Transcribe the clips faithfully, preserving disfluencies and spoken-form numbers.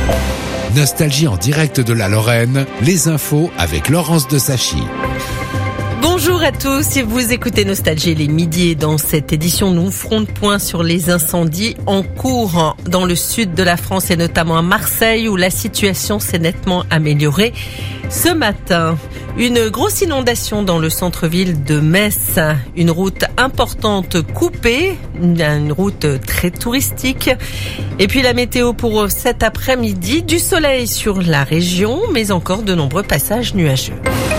Nostalgie en direct de la Lorraine, les infos avec Laurence de Sachy. Bonjour à tous, si vous écoutez Nostalgie les midis et dans cette édition, nous ferons le point sur les incendies en cours dans le sud de la France et notamment à Marseille où la situation s'est nettement améliorée ce matin. Une grosse inondation dans le centre-ville de Metz, une route importante coupée, une route très touristique. Et puis la météo pour cet après-midi, du soleil sur la région, mais encore de nombreux passages nuageux.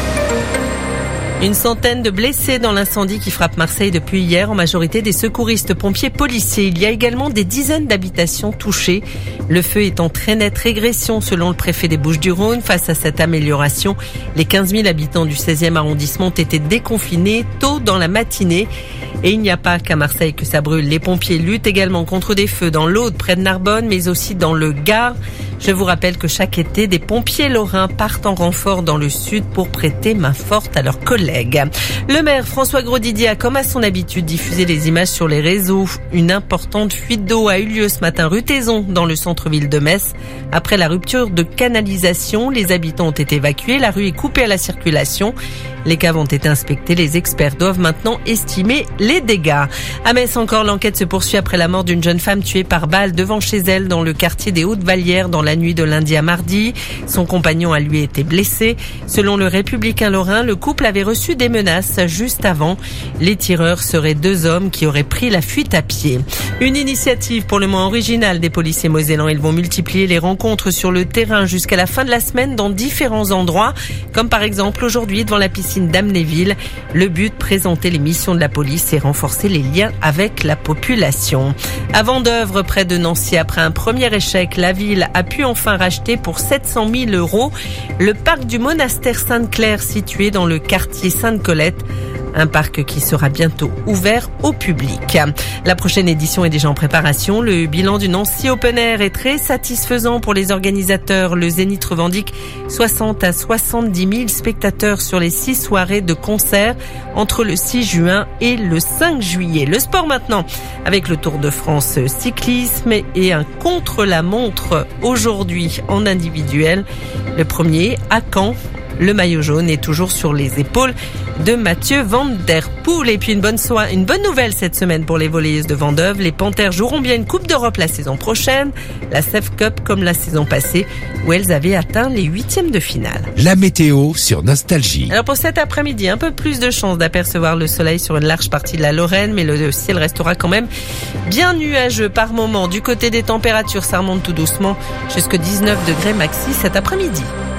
Une centaine de blessés dans l'incendie qui frappe Marseille depuis hier, en majorité des secouristes, pompiers, policiers. Il y a également des dizaines d'habitations touchées. Le feu est en très nette régression selon le préfet des Bouches-du-Rhône. Face à cette amélioration, les quinze mille habitants du seizième arrondissement ont été déconfinés tôt dans la matinée. Et il n'y a pas qu'à Marseille que ça brûle. Les pompiers luttent également contre des feux dans l'Aude, près de Narbonne, mais aussi dans le Gard. Je vous rappelle que chaque été, des pompiers lorrains partent en renfort dans le sud pour prêter main forte à leurs collègues. Le maire François Grosdidier a, comme à son habitude, diffusé les images sur les réseaux. Une importante fuite d'eau a eu lieu ce matin rue Taizon, dans le centre-ville de Metz. Après la rupture de canalisation, les habitants ont été évacués. La rue est coupée à la circulation. Les caves ont été inspectées. Les experts doivent maintenant estimer les dégâts. À Metz encore, l'enquête se poursuit après la mort d'une jeune femme tuée par balle devant chez elle dans le quartier des Hautes-Vallières dans la nuit de lundi à mardi. Son compagnon a lui été blessé. Selon le Républicain lorrain, le couple avait reçu des menaces juste avant. Les tireurs seraient deux hommes qui auraient pris la fuite à pied. Une initiative pour le moins originale des policiers mosellans. Ils vont multiplier les rencontres sur le terrain jusqu'à la fin de la semaine dans différents endroits, comme par exemple aujourd'hui devant la piscine d'Amnéville. Le but, présenter les missions de la police et renforcer les liens avec la population. À Vendeuvre, près de Nancy, après un premier échec, la ville a pu enfin racheter pour sept cent mille euros le parc du monastère Sainte-Claire situé dans le quartier Sainte-Colette. Un parc qui sera bientôt ouvert au public. La prochaine édition est déjà en préparation. Le bilan du Nancy Open Air est très satisfaisant pour les organisateurs. Le Zénith revendique soixante à soixante-dix mille spectateurs sur les six soirées de concert entre le six juin et le cinq juillet. Le sport maintenant avec le Tour de France cyclisme et un contre-la-montre aujourd'hui en individuel. Le premier à Caen. Le maillot jaune est toujours sur les épaules de Mathieu Van Der Poel. Et puis une bonne, so- une bonne nouvelle cette semaine pour les volleyeuses de Vendeuvre. Les Panthères joueront bien une Coupe d'Europe la saison prochaine. La C E F Cup comme la saison passée où elles avaient atteint les huitièmes de finale. La météo sur Nostalgie. Alors pour cet après-midi, un peu plus de chance d'apercevoir le soleil sur une large partie de la Lorraine, mais le ciel restera quand même bien nuageux par moment. Du côté des températures, ça remonte tout doucement jusqu'à dix-neuf degrés maxi cet après-midi.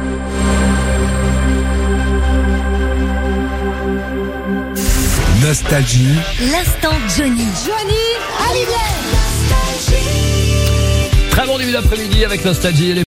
Nostalgie. L'instant Johnny. Johnny Hallyday. Très bon début d'après-midi avec Nostalgie et les